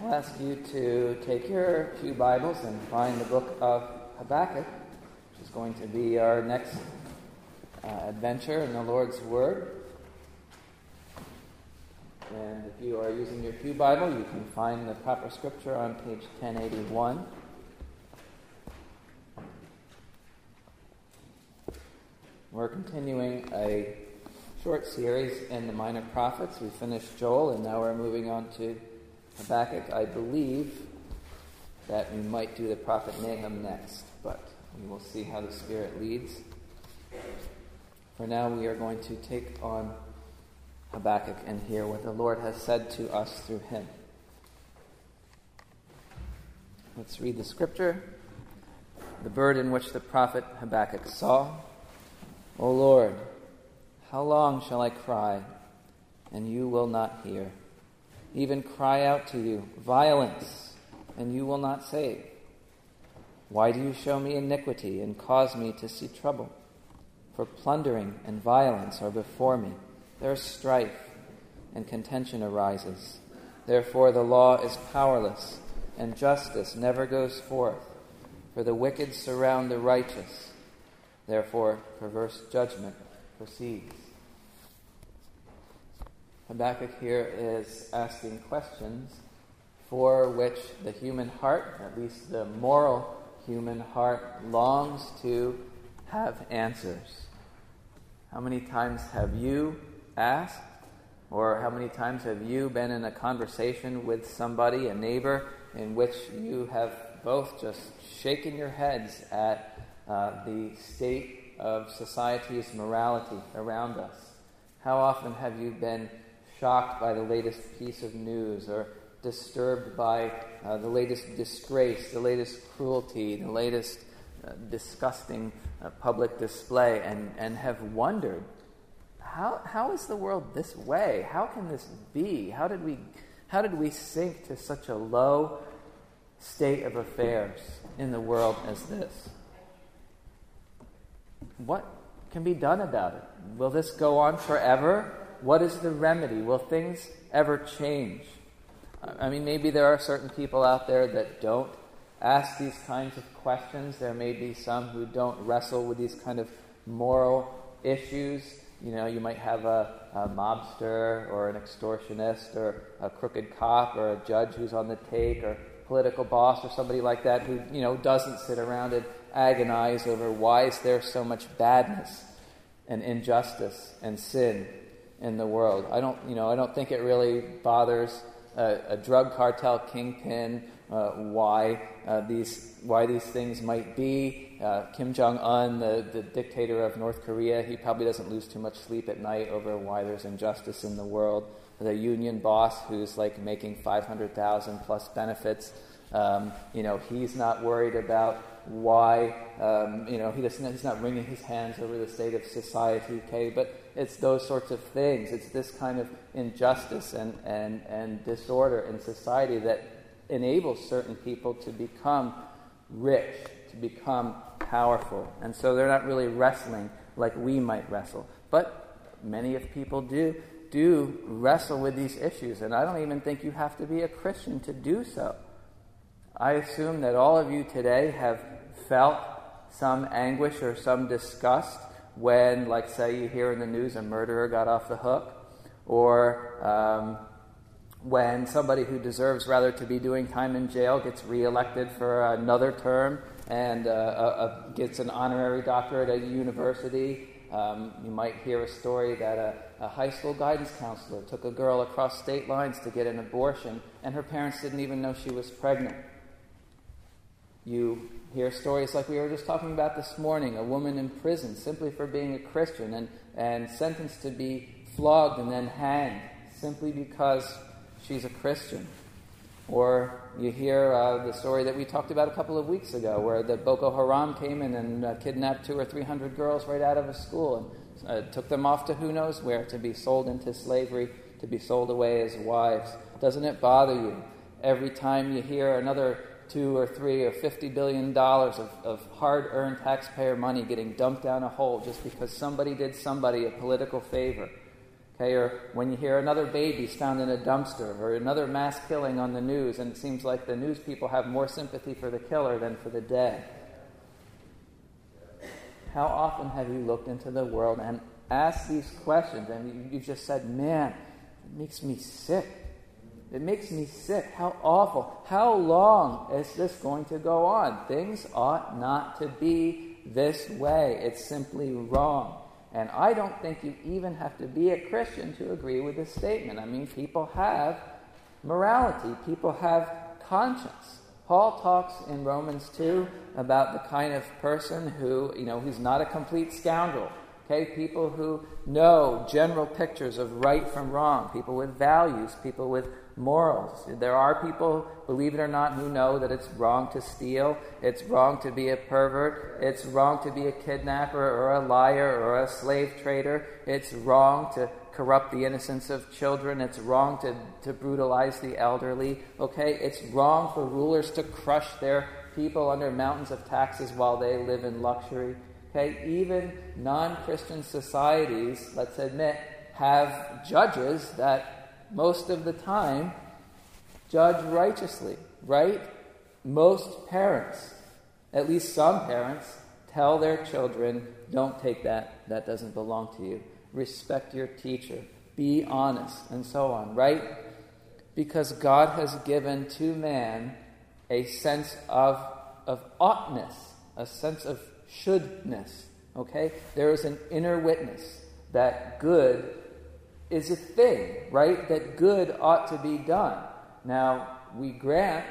I'll ask you to take your pew Bibles and find the book of Habakkuk, which is going to be our next adventure in the Lord's Word. And if you are using your pew Bible, you can find the proper scripture on page 1081. We're continuing a short series in the Minor Prophets. We finished Joel, and now we're moving on to Habakkuk. I believe that we might do the prophet Nahum next, but we will see how the Spirit leads. For now, we are going to take on Habakkuk and hear what the Lord has said to us through him. Let's read the scripture. The burden which the prophet Habakkuk saw. O Lord, how long shall I cry, and you will not hear? Even cry out to you, violence, and you will not save. Why do you show me iniquity and cause me to see trouble? For plundering and violence are before me. There is strife, and contention arises. Therefore the law is powerless, and justice never goes forth. For the wicked surround the righteous. Therefore perverse judgment proceeds. Habakkuk here is asking questions for which the human heart, at least the moral human heart, longs to have answers. How many times have you asked, or how many times have you been in a conversation with somebody, a neighbor, in which you have both just shaken your heads at the state of society's morality around us? How often have you been shocked by the latest piece of news, or disturbed by the latest disgrace, the latest cruelty, the latest disgusting public display, and have wondered, how is the world this way? How can this be? How did we sink to such a low state of affairs in the world as this? What can be done about it? Will this go on forever? What is the remedy? Will things ever change? I mean, maybe there are certain people out there that don't ask these kinds of questions. There may be some who don't wrestle with these kind of moral issues. You know, you might have a mobster or an extortionist or a crooked cop or a judge who's on the take or political boss or somebody like that who, doesn't sit around and agonize over why is there so much badness and injustice and sin in the world. I don't think it really bothers a drug cartel kingpin why these things might be. Kim Jong-un, the dictator of North Korea, he probably doesn't lose too much sleep at night over why there's injustice in the world. The union boss who's making 500,000 plus benefits, he's not worried about why, he's not wringing his hands over the state of society, okay? But it's those sorts of things. It's this kind of injustice and disorder in society that enables certain people to become rich, to become powerful. And so they're not really wrestling like we might wrestle. But many of people do wrestle with these issues, and I don't even think you have to be a Christian to do so. I assume that all of you today have felt some anguish or some disgust when, say you hear in the news a murderer got off the hook, or when somebody who deserves rather to be doing time in jail gets reelected for another term and gets an honorary doctorate at a university. You might hear a story that a high school guidance counselor took a girl across state lines to get an abortion, and her parents didn't even know she was pregnant. You hear stories like we were just talking about this morning, a woman in prison simply for being a Christian and sentenced to be flogged and then hanged simply because she's a Christian. Or you hear the story that we talked about a couple of weeks ago, where the Boko Haram came in and kidnapped 200 or 300 girls right out of a school and took them off to who knows where to be sold into slavery, to be sold away as wives. Doesn't it bother you every time you hear another $2 or $3 or $50 billion of hard-earned taxpayer money getting dumped down a hole just because somebody did somebody a political favor? Okay, or when you hear another baby's found in a dumpster, or another mass killing on the news, and it seems like the news people have more sympathy for the killer than for the dead. How often have you looked into the world and asked these questions, and you just said, man, it makes me sick. It makes me sick. How awful. How long is this going to go on? Things ought not to be this way. It's simply wrong. And I don't think you even have to be a Christian to agree with this statement. I mean, people have morality. People have conscience. Paul talks in Romans 2 about the kind of person who, who's not a complete scoundrel. Okay, people who know general pictures of right from wrong, people with values, people with morals. There are people, believe it or not, who know that it's wrong to steal, it's wrong to be a pervert, it's wrong to be a kidnapper or a liar or a slave trader, it's wrong to corrupt the innocence of children, it's wrong to brutalize the elderly. Okay, it's wrong for rulers to crush their people under mountains of taxes while they live in luxury. Okay, even non-Christian societies, let's admit, have judges that most of the time judge righteously, right? Most parents, at least some parents, tell their children, don't take that doesn't belong to you. Respect your teacher, be honest, and so on, right? Because God has given to man a sense of oughtness, a sense of shouldness, okay? There is an inner witness that good is a thing, right? That good ought to be done. Now, we grant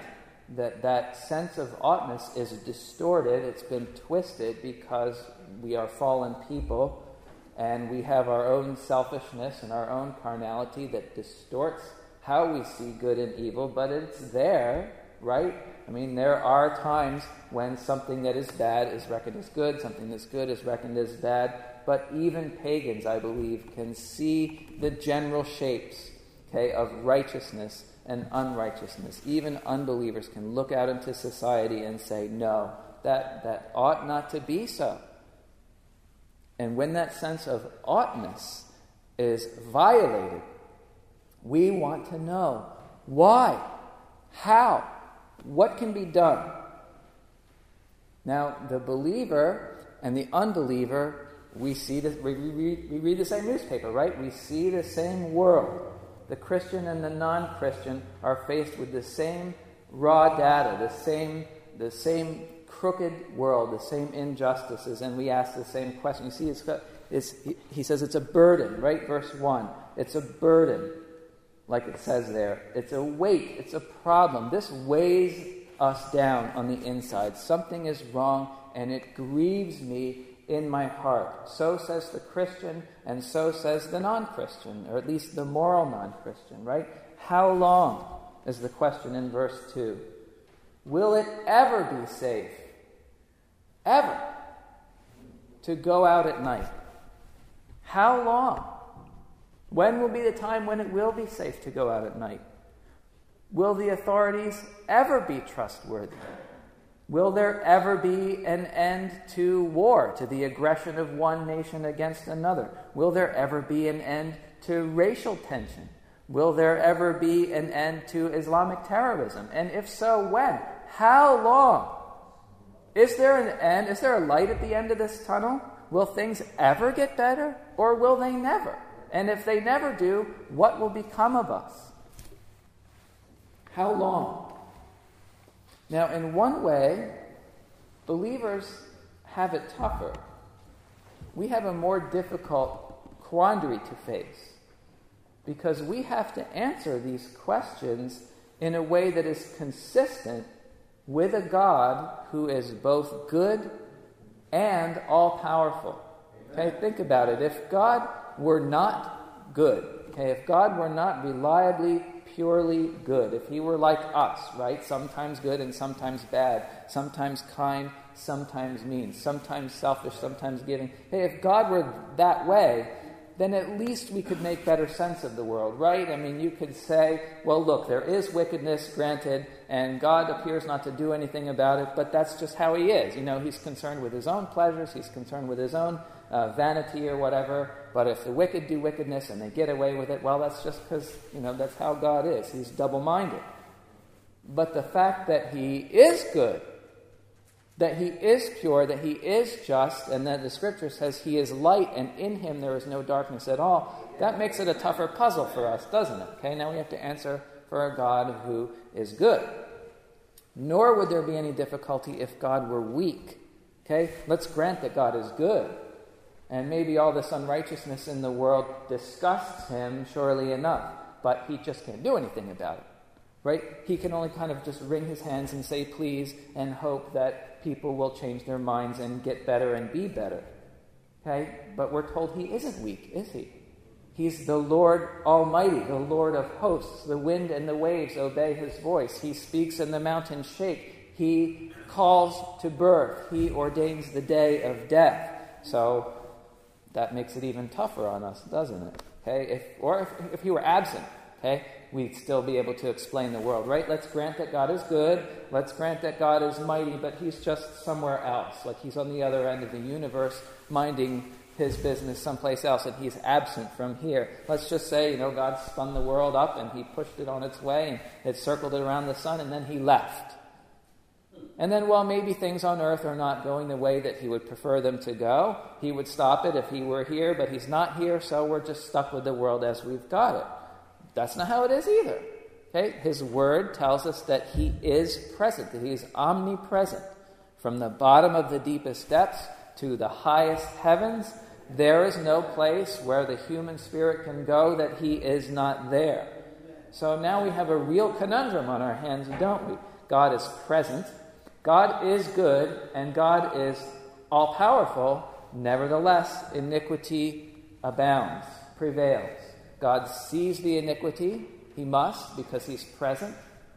that sense of oughtness is distorted, it's been twisted because we are fallen people and we have our own selfishness and our own carnality that distorts how we see good and evil, but it's there, right? I mean, there are times when something that is bad is reckoned as good, something that's good is reckoned as bad, but even pagans, I believe, can see the general shapes, okay, of righteousness and unrighteousness. Even unbelievers can look out into society and say, no, that ought not to be so. And when that sense of oughtness is violated, we want to know why, how, what can be done. Now, the believer and the unbeliever, we read the same newspaper, right? We see the same world. The Christian and the non-Christian are faced with the same raw data, the same crooked world, the same injustices, and we ask the same question. You see, he says it's a burden, right? Verse 1. It's a burden, like it says there. It's a weight. It's a problem. This weighs us down on the inside. Something is wrong, and it grieves me in my heart. So says the Christian, and so says the non-Christian, or at least the moral non-Christian, right? How long is the question in verse 2? Will it ever be safe, ever, to go out at night? How long? When will be the time when it will be safe to go out at night? Will the authorities ever be trustworthy? Will there ever be an end to war, to the aggression of one nation against another? Will there ever be an end to racial tension? Will there ever be an end to Islamic terrorism? And if so, when? How long? Is there an end? Is there a light at the end of this tunnel? Will things ever get better, or will they never? And if they never do, what will become of us? How long? Now, in one way, believers have it tougher. We have a more difficult quandary to face because we have to answer these questions in a way that is consistent with a God who is both good and all-powerful. Okay, think about it. If God were not good, okay, if God were not reliably, purely good, if he were like us, right? Sometimes good and sometimes bad, sometimes kind, sometimes mean, sometimes selfish, sometimes giving. Hey, if God were that way, then at least we could make better sense of the world, right? I mean, you could say, well, look, there is wickedness, granted, and God appears not to do anything about it, but that's just how he is. You know, he's concerned with his own pleasures, he's concerned with his own vanity or whatever. But if the wicked do wickedness and they get away with it, well, that's just because, that's how God is. He's double-minded. But the fact that he is good, that he is pure, that he is just, and that the Scripture says he is light, and in him there is no darkness at all, that makes it a tougher puzzle for us, doesn't it? Okay, now we have to answer for a God who is good. Nor would there be any difficulty if God were weak. Okay, let's grant that God is good. And maybe all this unrighteousness in the world disgusts him, surely enough. But he just can't do anything about it. Right? He can only kind of just wring his hands and say please and hope that people will change their minds and get better and be better. Okay? But we're told he isn't weak, is he? He's the Lord Almighty, the Lord of hosts. The wind and the waves obey his voice. He speaks and the mountains shake. He calls to birth. He ordains the day of death. So that makes it even tougher on us, doesn't it? Okay? If he were absent, okay, we'd still be able to explain the world, right? Let's grant that God is good. Let's grant that God is mighty, but he's just somewhere else. Like he's on the other end of the universe, minding his business someplace else, and he's absent from here. Let's just say, God spun the world up and he pushed it on its way and it circled it around the sun and then he left. And then, maybe things on earth are not going the way that he would prefer them to go. He would stop it if he were here, but he's not here, so we're just stuck with the world as we've got it. That's not how it is either. Okay? His word tells us that he is present, that he is omnipresent. From the bottom of the deepest depths to the highest heavens, there is no place where the human spirit can go that he is not there. So now we have a real conundrum on our hands, don't we? God is present, God is good, and God is all-powerful. Nevertheless, iniquity abounds, prevails. God sees the iniquity. He must, because he's present.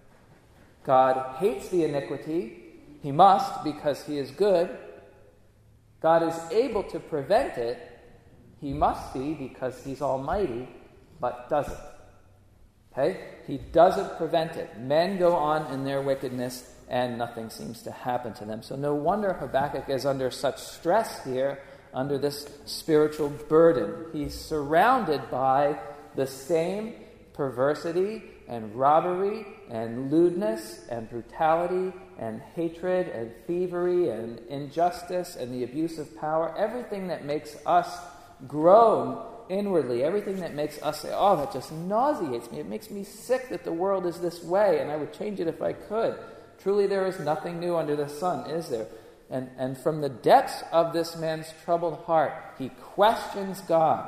God hates the iniquity. He must, because he is good. God is able to prevent it. He must be, because he's almighty, but doesn't. Okay? He doesn't prevent it. Men go on in their wickedness, and nothing seems to happen to them. So no wonder Habakkuk is under such stress here, under this spiritual burden. He's surrounded by the same perversity and robbery and lewdness and brutality and hatred and thievery and injustice and the abuse of power. Everything that makes us groan inwardly, everything that makes us say, oh, that just nauseates me. It makes me sick that the world is this way, and I would change it if I could. Truly there is nothing new under the sun, is there? And from the depths of this man's troubled heart, he questions God.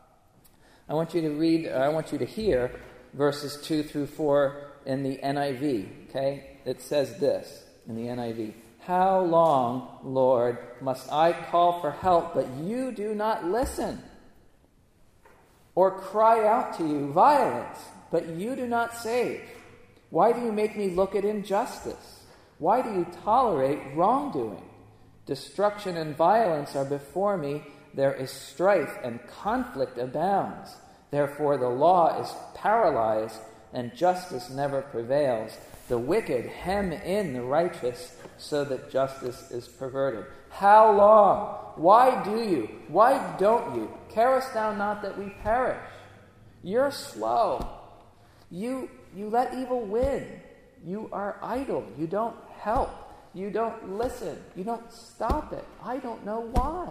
I want you to hear verses 2 through 4 in the NIV, okay? It says this in the NIV. How long, Lord, must I call for help, but you do not listen? Or cry out to you violence, but you do not save? Why do you make me look at injustice? Why do you tolerate wrongdoing? Destruction and violence are before me. There is strife and conflict abounds. Therefore the law is paralyzed and justice never prevails. The wicked hem in the righteous so that justice is perverted. How long? Why do you? Why don't you? Carest thou not that we perish? You're slow. You let evil win. You are idle. You don't help. You don't listen. You don't stop it. I don't know why.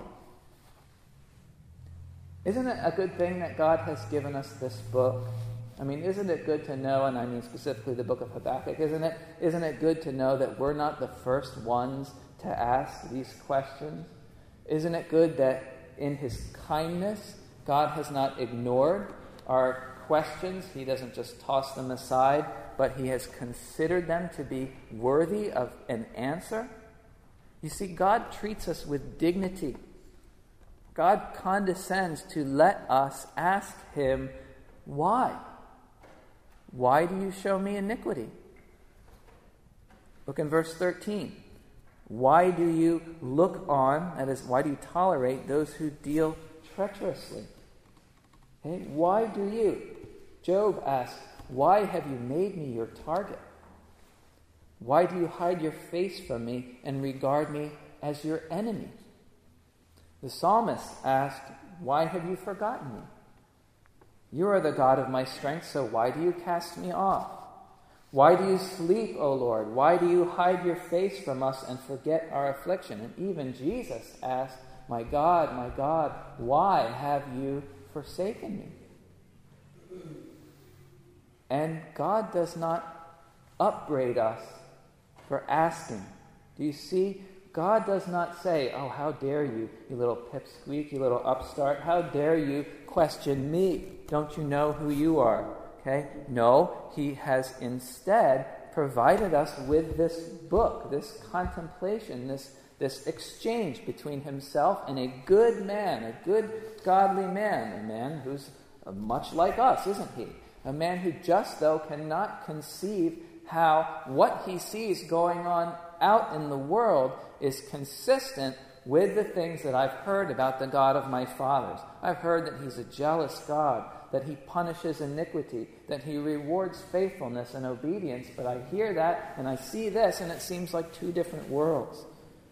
Isn't it a good thing that God has given us this book? I mean, isn't it good to know, and I mean specifically the book of Habakkuk, isn't it good to know that we're not the first ones to ask these questions? Isn't it good that in his kindness, God has not ignored our questions? He doesn't just toss them aside, but he has considered them to be worthy of an answer. You see, God treats us with dignity. God condescends to let us ask him, why? Why do you show me iniquity? Look in verse 13. Why do you look on, that is, why do you tolerate those who deal treacherously? Okay? Why do you? Job asks, why have you made me your target? Why do you hide your face from me and regard me as your enemy? The psalmist asked, "Why have you forgotten me? You are the God of my strength, so why do you cast me off? Why do you sleep, O Lord? Why do you hide your face from us and forget our affliction?" And even Jesus asked, my God, why have you forsaken me?" And God does not upbraid us for asking. Do you see? God does not say, "Oh, how dare you, you little pipsqueak, you little upstart. How dare you question me? Don't you know who you are?" Okay? No, he has instead provided us with this book, this contemplation, this exchange between himself and a good man, a good godly man, a man who's much like us, isn't he? A man who just, though, cannot conceive how what he sees going on out in the world is consistent with the things that I've heard about the God of my fathers. I've heard that he's a jealous God, that he punishes iniquity, that he rewards faithfulness and obedience, but I hear that and I see this and it seems like two different worlds.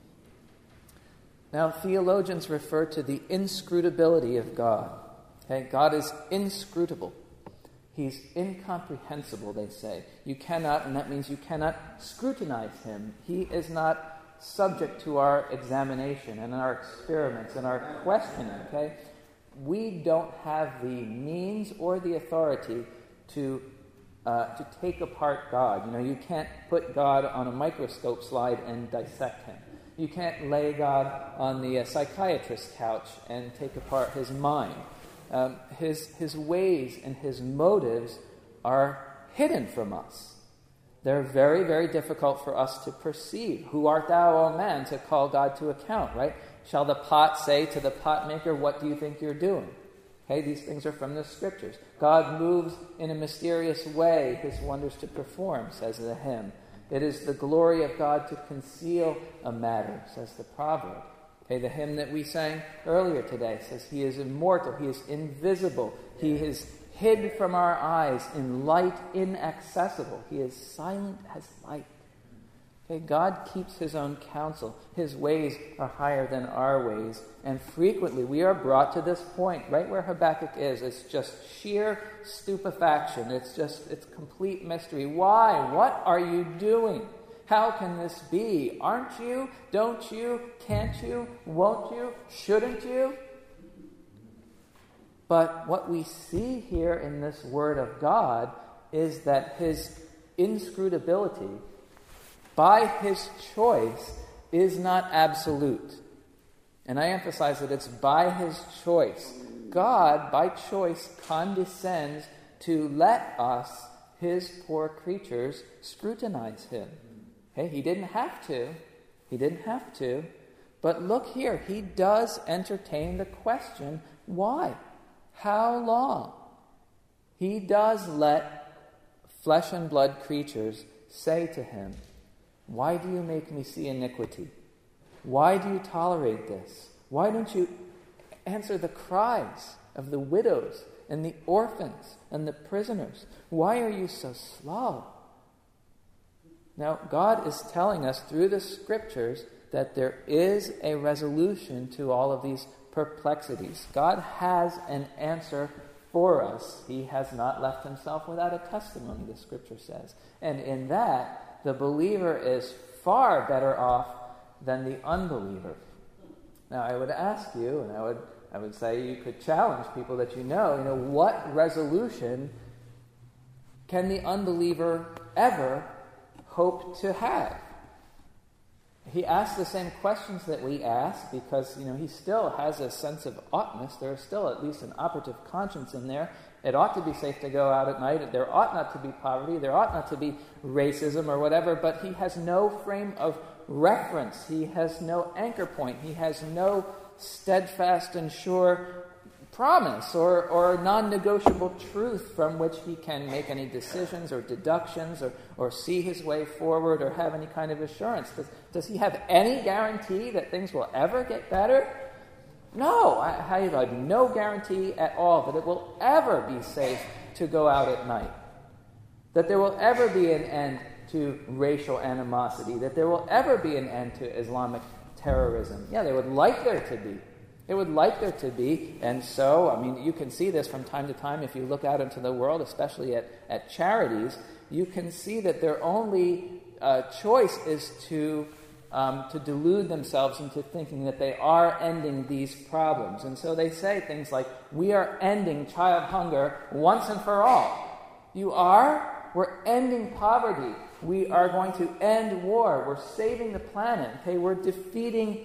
Now, theologians refer to the inscrutability of God. Okay? God is inscrutable. He's incomprehensible, they say. You cannot, and that means you cannot scrutinize him. He is not subject to our examination and our experiments and our questioning, okay? We don't have the means or the authority to take apart God. You know, you can't put God on a microscope slide and dissect him. You can't lay God on the psychiatrist's couch and take apart his mind. His ways and his motives are hidden from us. They're very, very difficult for us to perceive. Who art thou, O man, to call God to account, right? Shall the pot say to the potmaker, "What do you think you're doing?" Okay, these things are from the Scriptures. God moves in a mysterious way his wonders to perform, says the hymn. It is the glory of God to conceal a matter, says the proverb. Okay, the hymn that we sang earlier today says he is immortal, he is invisible, he is hid from our eyes in light inaccessible. He is silent as light. Okay, God keeps his own counsel. His ways are higher than our ways. And frequently we are brought to this point, right where Habakkuk is. It's just sheer stupefaction. It's complete mystery. Why? What are you doing? How can this be? Aren't you? Don't you? Can't you? Won't you? Shouldn't you? But what we see here in this Word of God is that his inscrutability, by his choice, is not absolute. And I emphasize that it's by his choice. God, by choice, condescends to let us, his poor creatures, scrutinize him. Okay, he didn't have to. He didn't have to. But look here, he does entertain the question, why? How long? He does let flesh and blood creatures say to him, "Why do you make me see iniquity? Why do you tolerate this? Why don't you answer the cries of the widows and the orphans and the prisoners? Why are you so slow?" Now, God is telling us through the Scriptures that there is a resolution to all of these perplexities. God has an answer for us. He has not left himself without a testimony, the Scripture says. And in that, the believer is far better off than the unbeliever. Now, I would ask you, and I would say you could challenge people that you know, what resolution can the unbeliever ever hope to have? He asks the same questions that we ask because, he still has a sense of oughtness. There is still at least an operative conscience in there. It ought to be safe to go out at night. There ought not to be poverty. There ought not to be racism or whatever, but he has no frame of reference. He has no anchor point. He has no steadfast and sure promise or non-negotiable truth from which he can make any decisions or deductions or see his way forward or have any kind of assurance. Does he have any guarantee that things will ever get better? No, I have no guarantee at all that it will ever be safe to go out at night, that there will ever be an end to racial animosity, that there will ever be an end to Islamic terrorism. Yeah, they would like there to be. They would like there to be. And so, I mean, you can see this from time to time if you look out into the world, especially at charities. You can see that their only choice is to delude themselves into thinking that they are ending these problems. And so they say things like, we are ending child hunger once and for all. You are? We're ending poverty. We are going to end war. We're saving the planet. Okay, we're defeating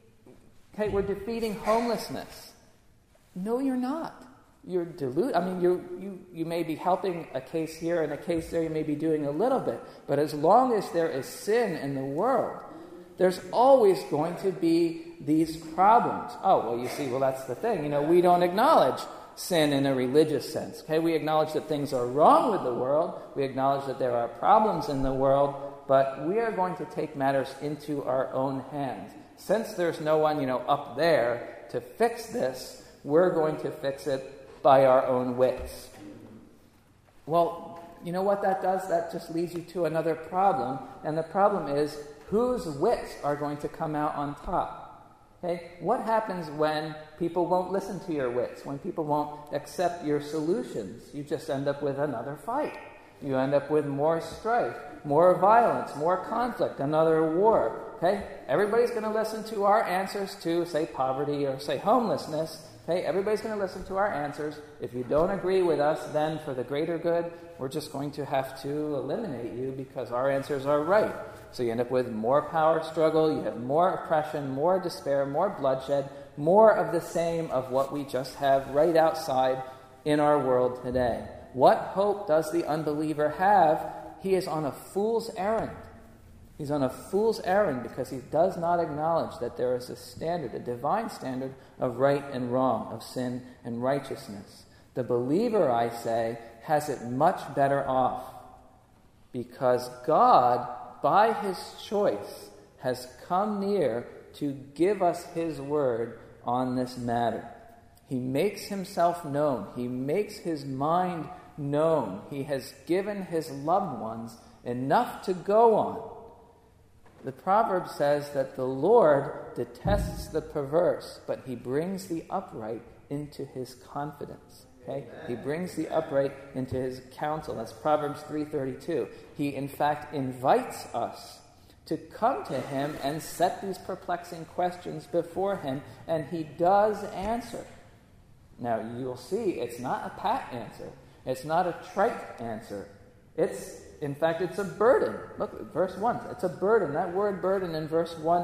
homelessness. No, you're not. You're deluded. I mean, you may be helping a case here and a case there. You may be doing a little bit. But as long as there is sin in the world, there's always going to be these problems. Oh, well, you see, that's the thing. We don't acknowledge sin in a religious sense. Okay, we acknowledge that things are wrong with the world. We acknowledge that there are problems in the world. But we are going to take matters into our own hands. Since there's no one, up there to fix this, we're going to fix it by our own wits. Well, you know what that does? That just leads you to another problem. And the problem is, whose wits are going to come out on top? Okay? What happens when people won't listen to your wits, when people won't accept your solutions? You just end up with another fight. You end up with more strife, more violence, more conflict, another war. Okay? Everybody's going to listen to our answers to, say, poverty or, say, homelessness. Okay? Everybody's going to listen to our answers. If you don't agree with us, then for the greater good, we're just going to have to eliminate you because our answers are right. So you end up with more power struggle, you have more oppression, more despair, more bloodshed, more of the same of what we just have right outside in our world today. What hope does the unbeliever have? He is on a fool's errand. He's on a fool's errand because he does not acknowledge that there is a standard, a divine standard of right and wrong, of sin and righteousness. The believer, I say, has it much better off because God, by his choice, has come near to give us his word on this matter. He makes himself known. He makes his mind known. He has given his loved ones enough to go on. The proverb says that the Lord detests the perverse, but he brings the upright into his confidence. Okay? He brings the upright into his counsel. That's Proverbs 3:32. He, in fact, invites us to come to him and set these perplexing questions before him, and he does answer. Now, you'll see, it's not a pat answer. It's not a trite answer. In fact, it's a burden. Look at verse 1. It's a burden. That word burden in verse 1,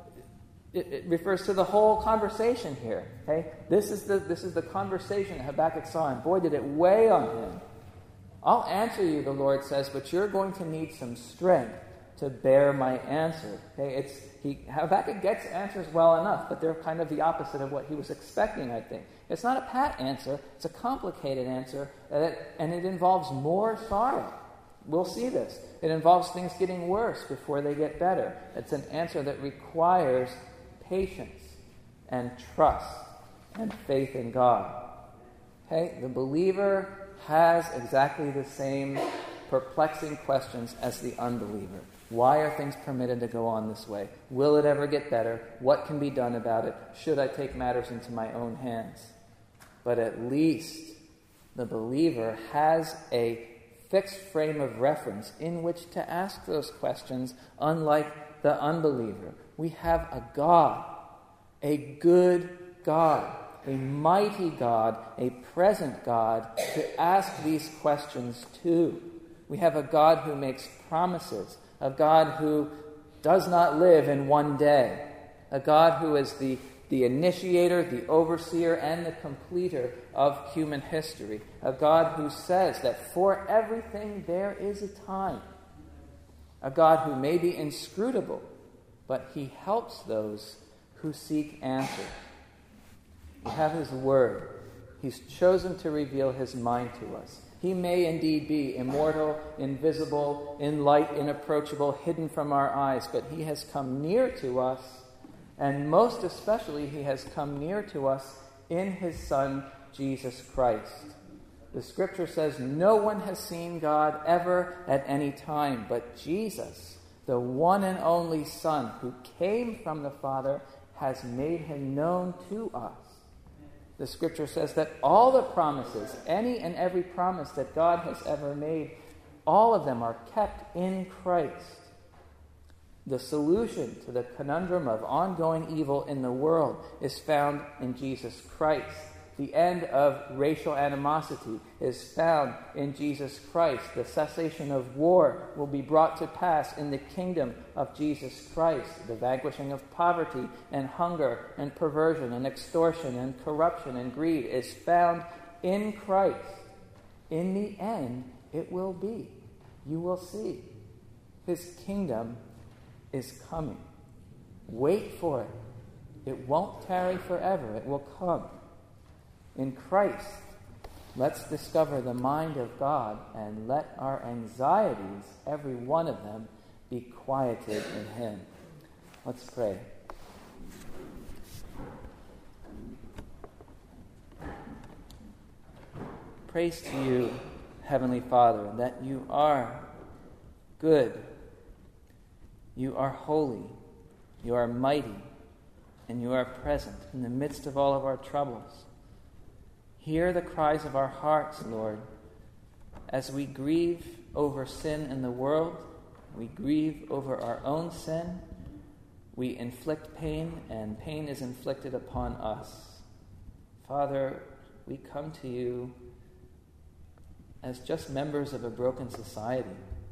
it refers to the whole conversation here. Okay? This is the conversation that Habakkuk saw, and boy, did it weigh on him. I'll answer you, the Lord says, but you're going to need some strength to bear my answer. Okay? Habakkuk gets answers well enough, but they're kind of the opposite of what he was expecting, I think. It's not a pat answer. It's a complicated answer, and it involves more sorrow. We'll see this. It involves things getting worse before they get better. It's an answer that requires patience and trust and faith in God. Okay? The believer has exactly the same perplexing questions as the unbeliever. Why are things permitted to go on this way? Will it ever get better? What can be done about it? Should I take matters into my own hands? But at least the believer has a fixed frame of reference in which to ask those questions, unlike the unbeliever. We have a God, a good God, a mighty God, a present God to ask these questions to. We have a God who makes promises, a God who does not live in one day, a God who is the initiator, the overseer, and the completer of human history, a God who says that for everything there is a time, a God who may be inscrutable, but he helps those who seek answers. We have his word. He's chosen to reveal his mind to us. He may indeed be immortal, invisible, in light, inapproachable, hidden from our eyes, but he has come near to us, and most especially he has come near to us in his Son, Jesus Christ. The scripture says no one has seen God ever at any time, but Jesus, the one and only Son who came from the Father has made him known to us. The scripture says that all the promises, any and every promise that God has ever made, all of them are kept in Christ. The solution to the conundrum of ongoing evil in the world is found in Jesus Christ. The end of racial animosity is found in Jesus Christ. The cessation of war will be brought to pass in the kingdom of Jesus Christ. The vanquishing of poverty and hunger and perversion and extortion and corruption and greed is found in Christ. In the end, it will be. You will see. His kingdom is coming. Wait for it. It won't tarry forever. It will come. In Christ, let's discover the mind of God and let our anxieties, every one of them, be quieted in Him. Let's pray. Praise to you, Heavenly Father, that you are good, you are holy, you are mighty, and you are present in the midst of all of our troubles. Hear the cries of our hearts, Lord, as we grieve over sin in the world, we grieve over our own sin, we inflict pain, and pain is inflicted upon us. Father, we come to you as just members of a broken society.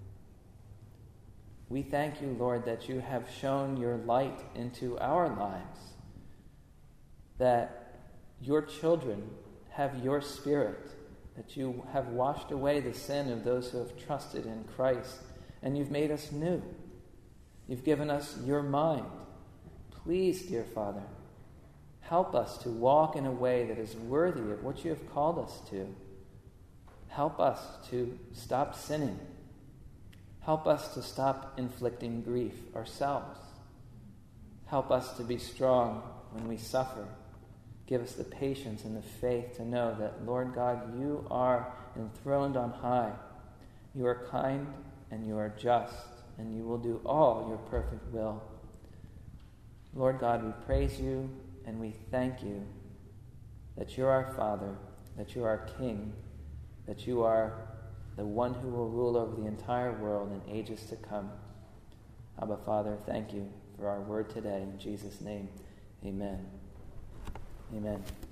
We thank you, Lord, that you have shown your light into our lives, that your children have your Spirit, that you have washed away the sin of those who have trusted in Christ, and you've made us new. You've given us your mind. Please, dear Father, help us to walk in a way that is worthy of what you have called us to. Help us to stop sinning. Help us to stop inflicting grief ourselves. Help us to be strong when we suffer. Give us the patience and the faith to know that, Lord God, you are enthroned on high. You are kind and you are just, and you will do all your perfect will. Lord God, we praise you and we thank you that you're our Father, that you're our King, that you are the one who will rule over the entire world in ages to come. Abba, Father, thank you for our word today. In Jesus' name, amen. Amen.